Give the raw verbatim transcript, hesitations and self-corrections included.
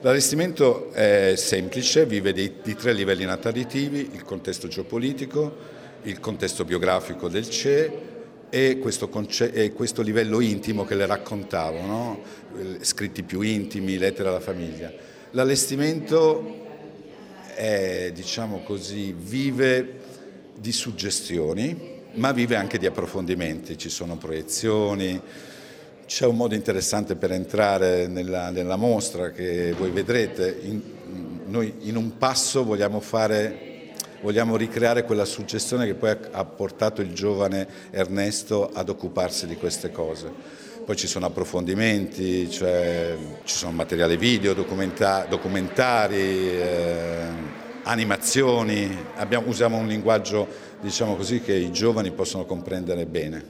L'allestimento è semplice, vive di, di tre livelli narrativi: il contesto geopolitico, il contesto biografico del C E e questo, conce- e questo livello intimo che le raccontavo, no? Scritti più intimi, lettere alla famiglia. L'allestimento è, diciamo così, vive di suggestioni, ma vive anche di approfondimenti. Ci sono proiezioni. C'è un modo interessante per entrare nella, nella mostra che voi vedrete. In, noi in un passo vogliamo fare, vogliamo ricreare quella suggestione che poi ha, ha portato il giovane Ernesto ad occuparsi di queste cose. Poi ci sono approfondimenti, cioè, ci sono materiali video, documenta- documentari, eh, animazioni. Abbiamo, usiamo un linguaggio, diciamo così, che i giovani possono comprendere bene.